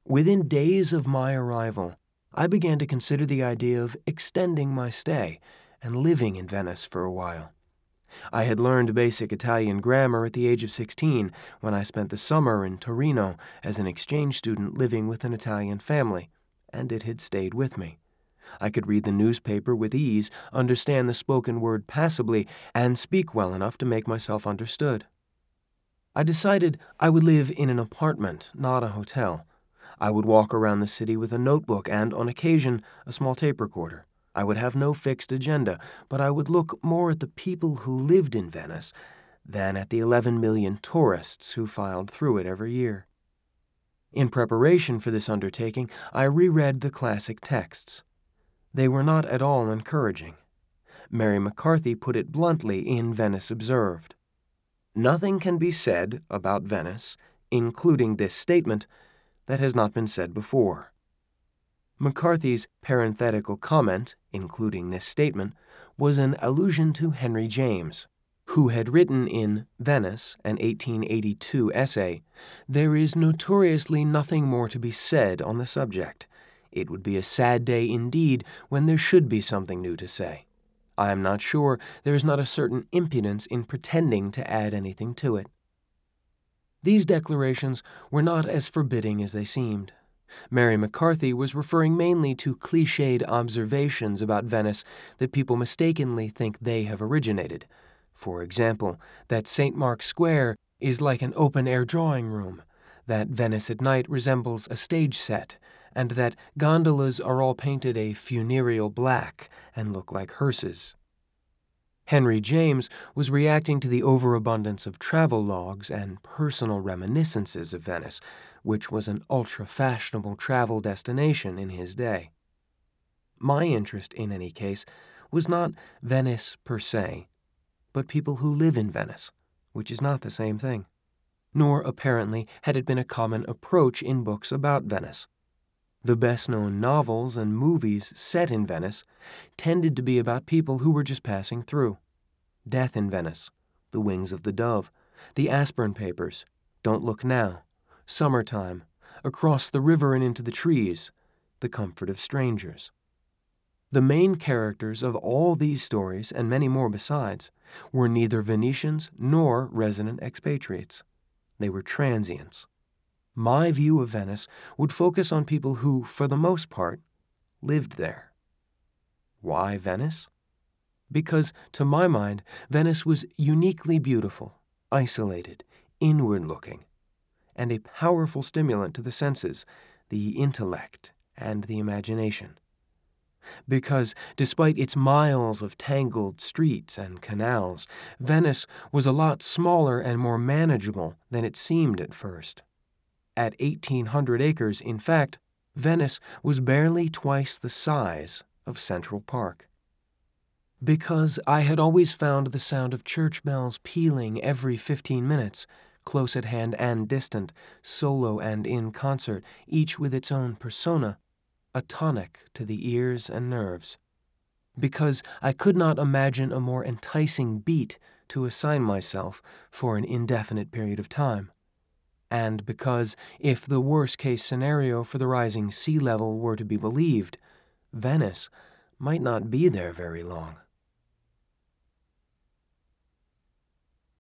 Within days of my arrival, I began to consider the idea of extending my stay and living in Venice for a while. I had learned basic Italian grammar at the age of 16 when I spent the summer in Torino as an exchange student living with an Italian family, and it had stayed with me. I could read the newspaper with ease, understand the spoken word passably, and speak well enough to make myself understood. I decided I would live in an apartment, not a hotel. I would walk around the city with a notebook and, on occasion, a small tape recorder. I would have no fixed agenda, but I would look more at the people who lived in Venice than at the 11 million tourists who filed through it every year. In preparation for this undertaking, I reread the classic texts. They were not at all encouraging. Mary McCarthy put it bluntly in Venice Observed. Nothing can be said about Venice, including this statement, that has not been said before. McCarthy's parenthetical comment, including this statement, was an allusion to Henry James, who had written in Venice, an 1882 essay, "There is notoriously nothing more to be said on the subject. It would be a sad day indeed when there should be something new to say. I am not sure there is not a certain impudence in pretending to add anything to it." These declarations were not as forbidding as they seemed. Mary McCarthy was referring mainly to cliched observations about Venice that people mistakenly think they have originated. For example, that St. Mark's Square is like an open-air drawing room, that Venice at night resembles a stage set, and that gondolas are all painted a funereal black and look like hearses. Henry James was reacting to the overabundance of travel logs and personal reminiscences of Venice, which was an ultra-fashionable travel destination in his day. My interest, in any case, was not Venice per se, but people who live in Venice, which is not the same thing. Nor, apparently, had it been a common approach in books about Venice. The best-known novels and movies set in Venice tended to be about people who were just passing through. Death in Venice, The Wings of the Dove, The Aspern Papers, Don't Look Now, Summertime, Across the River and Into the Trees, The Comfort of Strangers. The main characters of all these stories, and many more besides, were neither Venetians nor resident expatriates. They were transients. My view of Venice would focus on people who, for the most part, lived there. Why Venice? Because, to my mind, Venice was uniquely beautiful, isolated, inward-looking, and a powerful stimulant to the senses, the intellect, and the imagination. Because, despite its miles of tangled streets and canals, Venice was a lot smaller and more manageable than it seemed at first. At 1,800 acres, in fact, Venice was barely twice the size of Central Park. Because I had always found the sound of church bells pealing every 15 minutes, close at hand and distant, solo and in concert, each with its own persona, a tonic to the ears and nerves. Because I could not imagine a more enticing beat to assign myself for an indefinite period of time. And because, if the worst-case scenario for the rising sea level were to be believed, Venice might not be there very long.